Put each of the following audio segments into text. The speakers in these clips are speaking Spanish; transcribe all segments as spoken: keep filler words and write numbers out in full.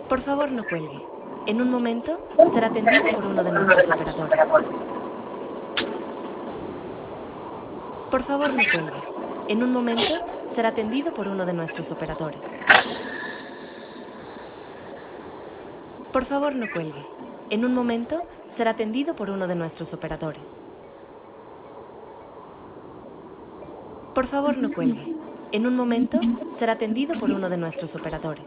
Por favor, no cuelgue. En un momento será atendido por uno de nuestros operadores. Por favor, no cuelgue. En un momento será atendido por uno de nuestros operadores. Por favor, no cuelgue. En un momento será atendido por uno de nuestros operadores. Por favor, no cuelgue. En un momento será atendido por uno de nuestros operadores.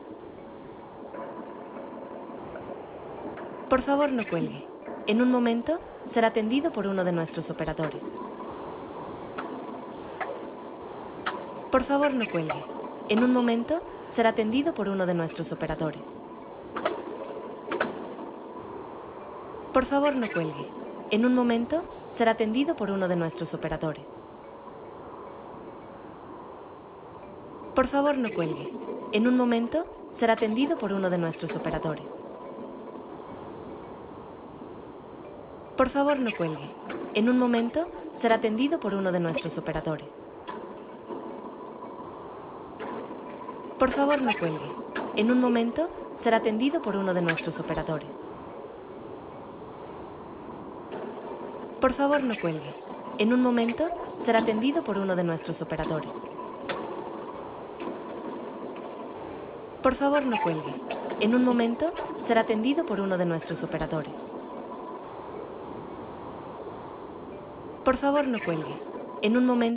Por favor, no cuelgue. En un momento será atendido por uno de nuestros operadores. Por favor, no cuelgue. En un momento será atendido por uno de nuestros operadores. Por favor, no cuelgue. En un momento será atendido por uno de nuestros operadores. Por favor, no cuelgue. En un momento será atendido por uno de nuestros operadores. Por favor, no cuelgue. En un momento será atendido por uno de nuestros operadores. Por favor, no cuelgue. En un momento será atendido por uno de nuestros operadores. Por favor, no cuelgue. En un momento será atendido por uno de nuestros operadores. Por favor, no cuelgue. En un momento será atendido por uno de nuestros operadores. Por favor, no cuelgue. En un momento